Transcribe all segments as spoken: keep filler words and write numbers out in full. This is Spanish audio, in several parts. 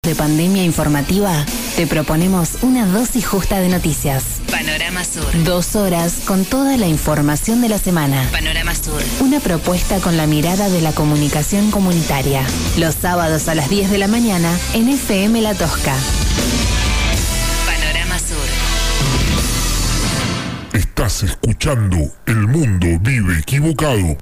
de pandemia informativa, te proponemos una dosis justa de noticias. Panorama Sur. Dos horas con toda la información de la semana. Panorama Sur. Una propuesta con la mirada de la comunicación comunitaria. Los sábados a las diez de la mañana en F M La Tosca. Panorama Sur. Estás escuchando El Mundo Vive Equivocado.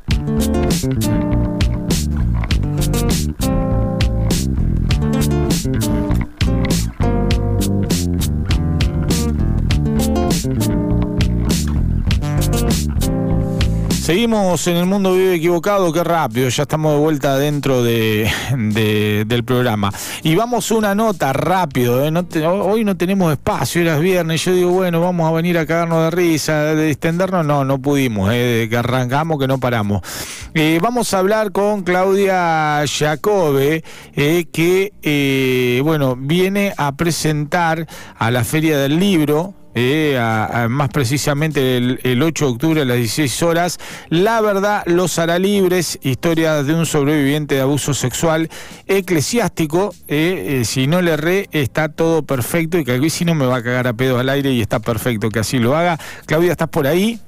Seguimos en El Mundo Vive Equivocado, qué rápido, ya estamos de vuelta dentro de, de, del programa. Y vamos a una nota rápido, ¿eh? no te, hoy no tenemos espacio, era viernes, yo digo, bueno, vamos a venir a cagarnos de risa, de distendernos, no, no pudimos, ¿eh? De que arrancamos, que no paramos. Eh, vamos a hablar con Claudia Jacobe, eh, que, eh, bueno, viene a presentar a la Feria del Libro, Eh, a, a, más precisamente el, el ocho de octubre a las dieciséis horas, La verdad los hará libres, historia de un sobreviviente de abuso sexual eclesiástico. Eh, eh, si no le erré, está todo perfecto, y que aquí si no me va a cagar a pedos al aire, y está perfecto que así lo haga. Claudia, ¿estás por ahí?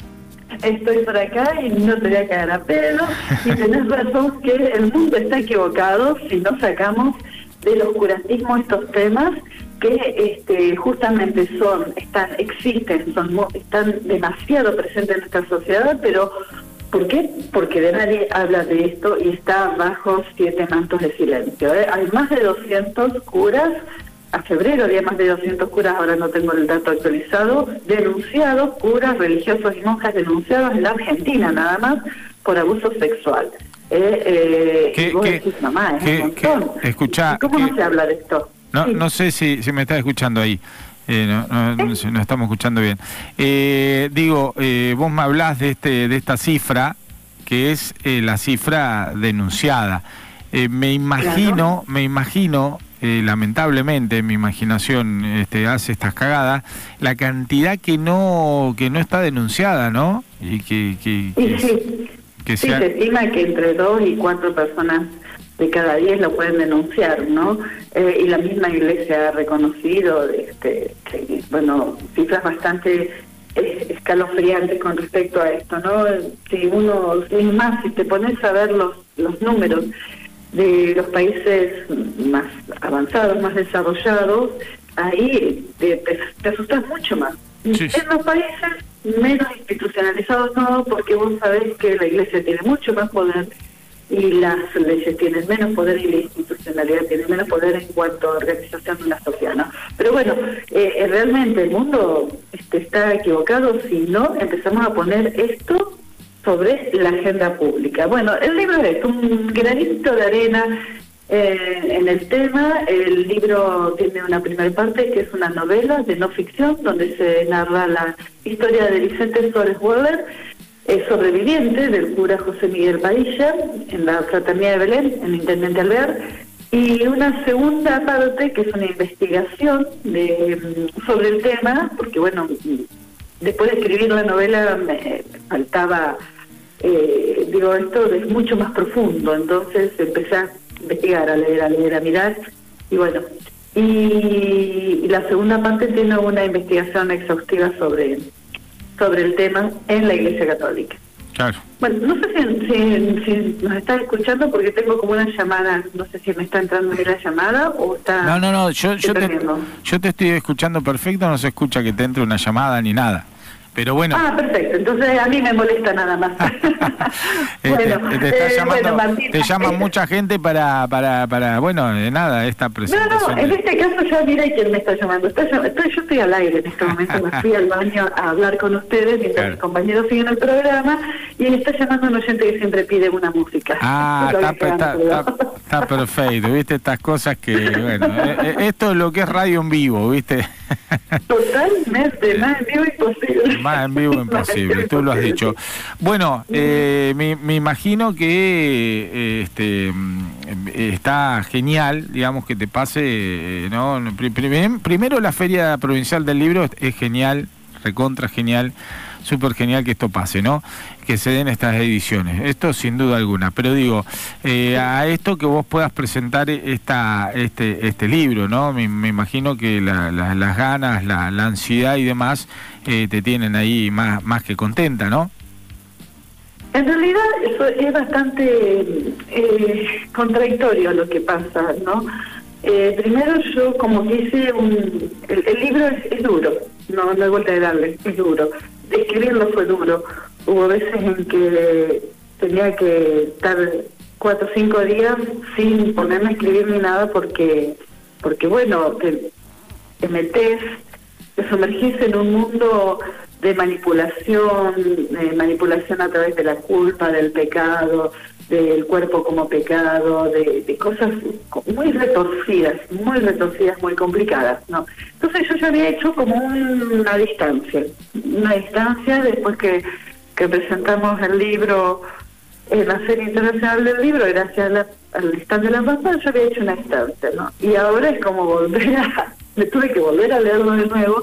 Estoy por acá y no te voy a cagar a pedo, y tenés razón que el mundo está equivocado si no sacamos del oscurantismo estos temas que este, justamente son, están, existen, son, están demasiado presentes en nuestra sociedad, pero ¿por qué? Porque de nadie habla de esto y está bajo siete mantos de silencio. ¿eh? Hay más de doscientos curas, a febrero había más de doscientos curas, ahora no tengo el dato actualizado, denunciados, curas, religiosos y monjas denunciados en la Argentina nada más por abuso sexual. Eh, eh, ¿Qué, y vos qué, decís, mamá, es qué, un montón. Qué, escuchá, ¿Cómo qué, no se habla de esto? No, sí. no sé si, si me estás escuchando ahí. Eh, no, no, no, sé, no estamos escuchando bien. Eh, digo, eh, vos me hablás de este de esta cifra, que es eh, la cifra denunciada. Eh, me imagino, claro. me imagino, eh, lamentablemente, mi imaginación este, hace estas cagadas, la cantidad que no que no está denunciada, ¿no? Y que, que, que, sí, sí. que sí sea... se estima que entre dos y cuatro personas de cada diez lo pueden denunciar, ¿no? Eh, y la misma Iglesia ha reconocido, este, que, bueno, cifras bastante eh, escalofriantes con respecto a esto, ¿no? Si uno, sin más, si te pones a ver los, los números de los países más avanzados, más desarrollados, ahí te, te, te asustas mucho más. Sí. En los países menos institucionalizados no, porque vos sabés que la Iglesia tiene mucho más poder y las leyes tienen menos poder y la institucionalidad tiene menos poder en cuanto a organización de la sociedad, ¿no? Pero bueno, eh, realmente el mundo este, está equivocado si no empezamos a poner esto sobre la agenda pública. Bueno, el libro es un granito de arena eh, en el tema. El libro tiene una primera parte que es una novela de no ficción donde se narra la historia de Vicente Suárez Weber, es sobreviviente del cura José Miguel Padilla en la Fraternidad de Belén, en Intendente Alvear, y una segunda parte que es una investigación de, sobre el tema, porque bueno, después de escribir la novela me faltaba, eh, digo, esto es mucho más profundo, entonces empecé a investigar, a leer, a leer, a mirar, y bueno, y, y la segunda parte tiene una investigación exhaustiva sobre sobre el tema en la Iglesia Católica. Claro. Bueno, no sé si, si, si nos estás escuchando porque tengo como una llamada, no sé si me está entrando bien la llamada o está... No, no, no, yo, yo, te, yo te estoy escuchando perfecto, no se escucha que te entre una llamada ni nada. Pero bueno. Ah, perfecto. Entonces a mí me molesta nada más. bueno, te, te, está eh, llamando, bueno, Martina, te llama eh, mucha gente para, para, para, bueno, de nada, esta presentación. No, no, en este caso ya mira quién me está llamando. Está, estoy, yo estoy al aire en este momento, me fui al baño a hablar con ustedes mientras claro. mis compañeros siguen el programa y él está llamando a un oyente que siempre pide una música. Ah, está, está, está, está perfecto, viste, estas cosas que, bueno, eh, esto es lo que es radio en vivo, viste. Totalmente, más en vivo imposible. Más en vivo imposible, tú lo has dicho. Bueno, eh, me, me imagino que eh, este está genial, digamos, que te pase, ¿no? Primero la Feria Provincial del Libro es genial, recontra genial, súper genial que esto pase, ¿no? Que se den estas ediciones, esto sin duda alguna. Pero digo, eh, a esto que vos puedas presentar esta, este, este libro, ¿no? Me, me imagino que la, la, las ganas, la, la ansiedad y demás eh, te tienen ahí más, más que contenta, ¿no? En realidad eso es bastante eh, contradictorio lo que pasa, ¿no? Eh, primero yo como que hice un... El, el libro es, es duro, no, no hay vuelta de darle, es duro. Escribirlo fue duro. Hubo veces en que tenía que estar cuatro o cinco días sin ponerme a escribir ni nada porque, porque bueno, te, te metes, te sumergís en un mundo de manipulación, de manipulación a través de la culpa, del pecado, del cuerpo como pecado, de, de cosas muy retorcidas, muy retorcidas, muy complicadas, ¿no? Entonces yo ya había hecho como un, una distancia, una distancia después que, que presentamos el libro en la Feria Internacional del Libro, gracias a la, al stand de la Pampa, yo había hecho una distancia, ¿no? Y ahora es como volver a, me tuve que volver a leerlo de nuevo.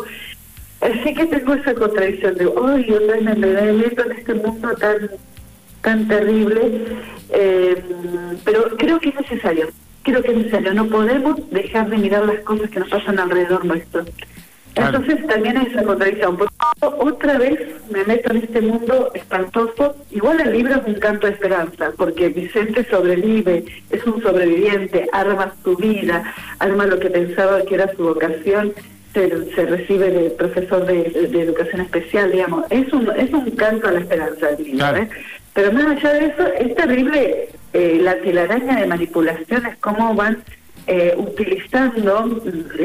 Así que tengo esa contradicción de, ¡ay, yo también me meto en este mundo tan tan terrible! Eh, pero creo que es necesario, creo que es necesario. No podemos dejar de mirar las cosas que nos pasan alrededor nuestro. Claro. Entonces también hay esa contradicción. Porque otra vez me meto en este mundo espantoso. Igual el libro es un canto de esperanza, porque Vicente sobrevive, es un sobreviviente, arma su vida, arma lo que pensaba que era su vocación. Se, se recibe de profesor de, de educación especial, digamos. Es un es un canto a la esperanza del libro, claro. ¿eh? Pero más allá de eso, es terrible eh, la telaraña de manipulaciones, cómo van eh, utilizando,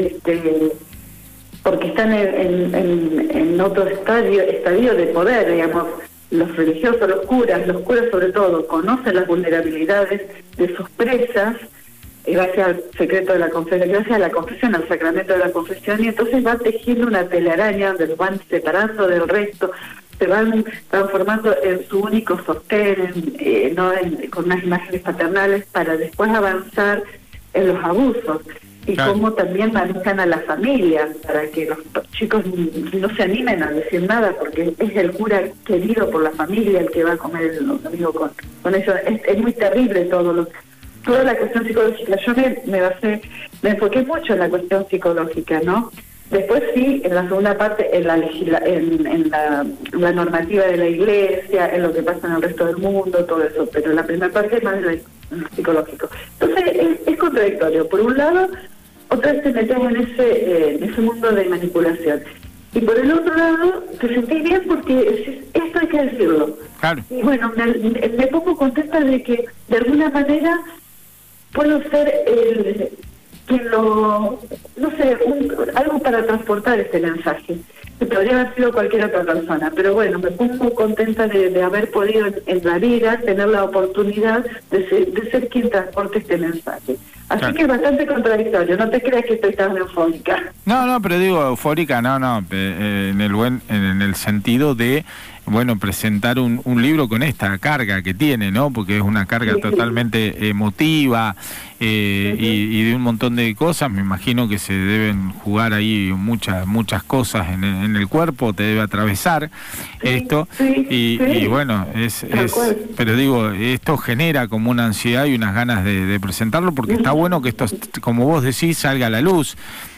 este porque están en, en, en, en otro estadio, estadio de poder, digamos, los religiosos, los curas, los curas sobre todo, conocen las vulnerabilidades de sus presas, gracias al secreto de la confesión, gracias a la confesión, al sacramento de la confesión, y entonces van tejiendo una telaraña donde los van separando del resto, se van transformando en su único sostén, eh, no en, con unas imágenes paternales, para después avanzar en los abusos, y claro. Cómo también manejan a la familia, para que los chicos no se animen a decir nada, porque es el cura querido por la familia el que va a comer el domingo con, con ellos. Es, es muy terrible todo lo que... Toda la cuestión psicológica, yo me, me basé, me enfoqué mucho en la cuestión psicológica, ¿no? Después sí, en la segunda parte, en la legisla, en, en la, la normativa de la iglesia, en lo que pasa en el resto del mundo, todo eso, pero la primera parte es más de lo psicológico. Entonces es, es contradictorio. Por un lado, otra vez te metes en ese, eh, en ese mundo de manipulación. Y por el otro lado, te sentís bien porque esto hay que decirlo. Claro. Y bueno, me, me pongo contenta de que, de alguna manera, puedo ser el quien lo, no sé, un, algo para transportar este mensaje, que podría haber sido cualquier otra persona, pero bueno, me pongo contenta de, de haber podido en, en la vida tener la oportunidad de ser, de ser quien transporte este mensaje. Así claro. Que es bastante contradictorio, no te creas que estoy tan eufórica. No, no, pero digo eufórica, no, no, eh, en el buen, en el sentido de, bueno, presentar un, un libro con esta carga que tiene, ¿no? Porque es una carga sí, totalmente sí. emotiva eh, uh-huh. y, y de un montón de cosas. Me imagino que se deben jugar ahí muchas muchas cosas en el, en el cuerpo, te debe atravesar sí, esto sí, y, sí. y bueno, es, es pero digo, esto genera como una ansiedad y unas ganas de, de presentarlo, porque uh-huh. está bueno que esto, como vos decís, salga a la luz.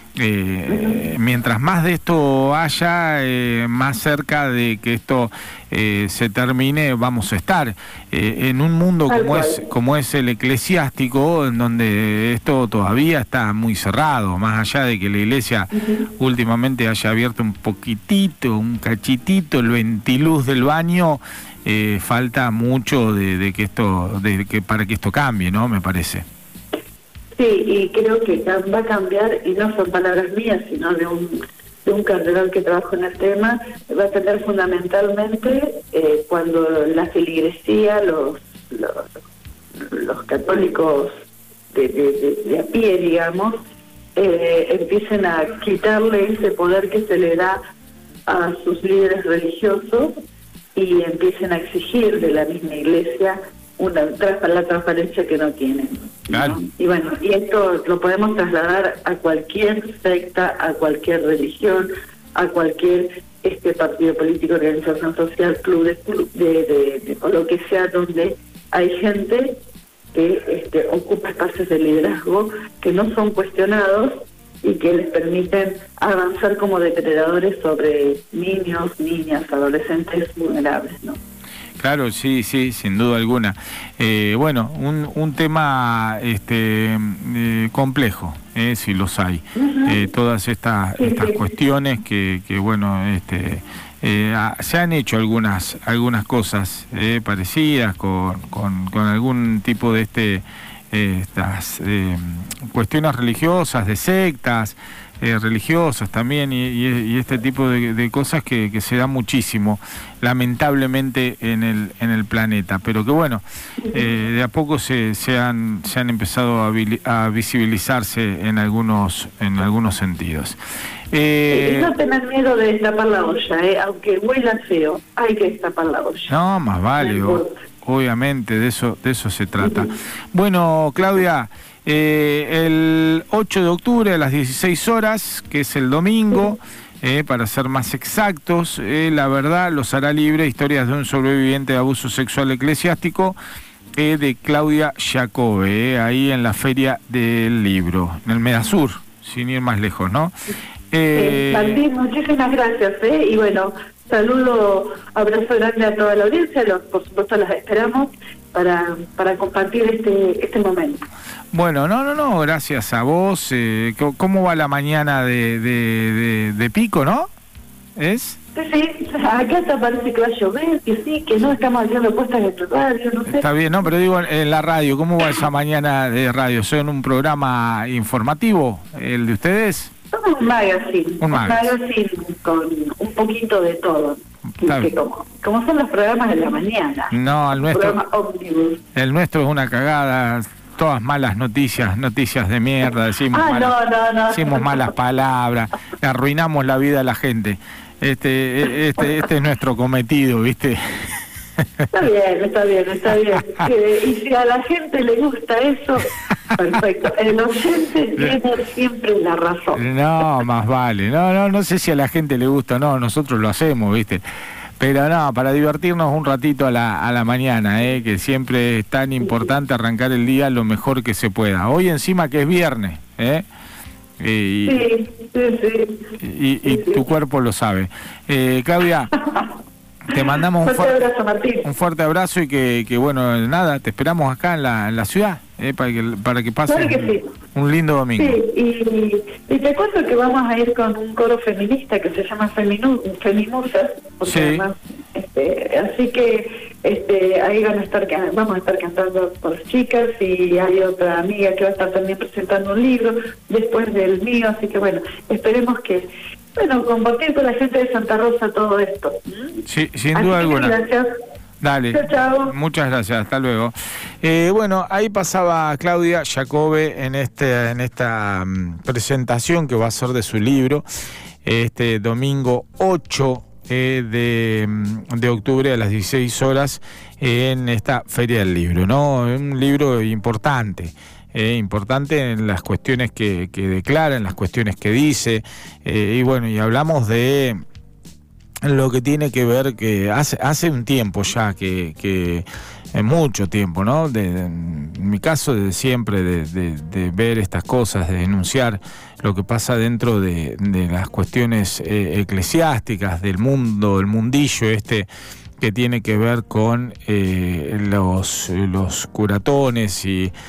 Eh, mientras más de esto haya, eh, más cerca de que esto eh, se termine vamos a estar eh, en un mundo como es como es el eclesiástico, en donde esto todavía está muy cerrado, más allá de que la iglesia uh-huh. últimamente haya abierto un poquitito, un cachitito el ventiluz del baño. Eh, falta mucho de, de que esto de que para que esto cambie, ¿no? Me parece. Sí, y creo que va a cambiar, y no son palabras mías, sino de un, de un cardenal que trabaja en el tema, va a tener fundamentalmente eh, cuando la feligresía, los, los, los católicos de, de, de, de a pie, digamos, eh, empiecen a quitarle ese poder que se le da a sus líderes religiosos y empiecen a exigir de la misma iglesia una la transparencia que no tienen, claro. ¿no? Y bueno, y esto lo podemos trasladar a cualquier secta, a cualquier religión, a cualquier este partido político, organización social, club de, de, de, de o lo que sea, donde hay gente que este, ocupa espacios de liderazgo que no son cuestionados y que les permiten avanzar como depredadores sobre niños, niñas, adolescentes vulnerables, ¿no? Claro, sí, sí, sin duda alguna. Eh, bueno, un, un tema este, eh, complejo, eh, si los hay. Uh-huh. eh, todas estas, sí, estas sí. cuestiones que, que bueno, este, eh, se han hecho algunas, algunas cosas eh, parecidas con, con, con algún tipo de este, eh, estas eh, cuestiones religiosas, de sectas. Eh, religiosas también y, y, y este tipo de, de cosas que, que se da muchísimo lamentablemente en el en el planeta, pero que bueno, eh, de a poco se, se han se han empezado a, a visibilizarse en algunos en algunos sentidos. Eh, no tener miedo de destapar la olla, eh, aunque huela feo, hay que destapar la olla. No, más vale, o, obviamente de eso de eso se trata. Bueno, Claudia, Eh, el ocho de octubre a las dieciséis horas, que es el domingo, eh, para ser más exactos, eh, La Verdad los hará libre, historias de un sobreviviente de abuso sexual eclesiástico, eh, de Claudia Jacobe, eh, ahí en la Feria del Libro, en el Medasur, sin ir más lejos, ¿no? Eh, sí, Martín, muchísimas gracias, ¿eh? Y bueno, saludo, abrazo grande a toda la audiencia, los, por supuesto las esperamos para, para compartir este, este momento. Bueno, no, no, no, gracias a vos. Eh, ¿Cómo va la mañana de, de, de, de pico, no? ¿Es? Sí, sí, acá hasta parece que va a llover, que sí, que no, estamos haciendo puestas en tu radio, no sé. Está bien, no, pero digo, en la radio, ¿cómo va esa mañana de radio? ¿Son un programa informativo, el de ustedes? Somos un magazine, un magazine, un magazine con un poquito de todo. Que como, como son los programas de la mañana. No, el nuestro, el nuestro es una cagada. Todas malas noticias, noticias de mierda, decimos, ah, malas, no, no, no. decimos malas palabras, arruinamos la vida a la gente. Este, este, este es nuestro cometido, ¿viste? Está bien, está bien, está bien. Que, y si a la gente le gusta eso, perfecto. El oyente tiene siempre la razón. No, más vale. No, no, no sé si a la gente le gusta o no, nosotros lo hacemos, ¿viste? Pero no, para divertirnos un ratito a la, a la mañana, ¿eh? Que siempre es tan importante arrancar el día lo mejor que se pueda. Hoy encima que es viernes, ¿eh? Y, sí, sí, sí. Y, y sí, tu sí. cuerpo lo sabe. Eh, Claudia, te mandamos un fuerte, fuerte abrazo, Martín. Un fuerte abrazo y que, que bueno, nada, te esperamos acá en la, en la ciudad, ¿eh? para que para que pase claro que un, sí. un lindo domingo. Sí, y, y te cuento que vamos a ir con un coro feminista que se llama Feminu, Femimusas, porque sí. además, este, así que este, ahí van a estar, vamos a estar cantando por las chicas, y hay otra amiga que va a estar también presentando un libro después del mío, así que bueno, esperemos que bueno, compartir con la gente de Santa Rosa todo esto. Sí, sin así duda alguna. Gracias. Dale, chao, chao. Muchas gracias, hasta luego. Eh, bueno, ahí pasaba Claudia Jacobe en este en esta um, presentación que va a ser de su libro, este domingo ocho eh, de, de octubre a las dieciséis horas en esta Feria del Libro, ¿no? Un libro importante. Eh, importante en las cuestiones que, que declara, en las cuestiones que dice, eh, y bueno, y hablamos de lo que tiene que ver que hace hace un tiempo ya, que, que eh, mucho tiempo, ¿no? De, de, en mi caso, desde siempre, de, de, de ver estas cosas, de denunciar lo que pasa dentro de, de las cuestiones eh, eclesiásticas, del mundo, el mundillo este, que tiene que ver con eh, los, los curatones y,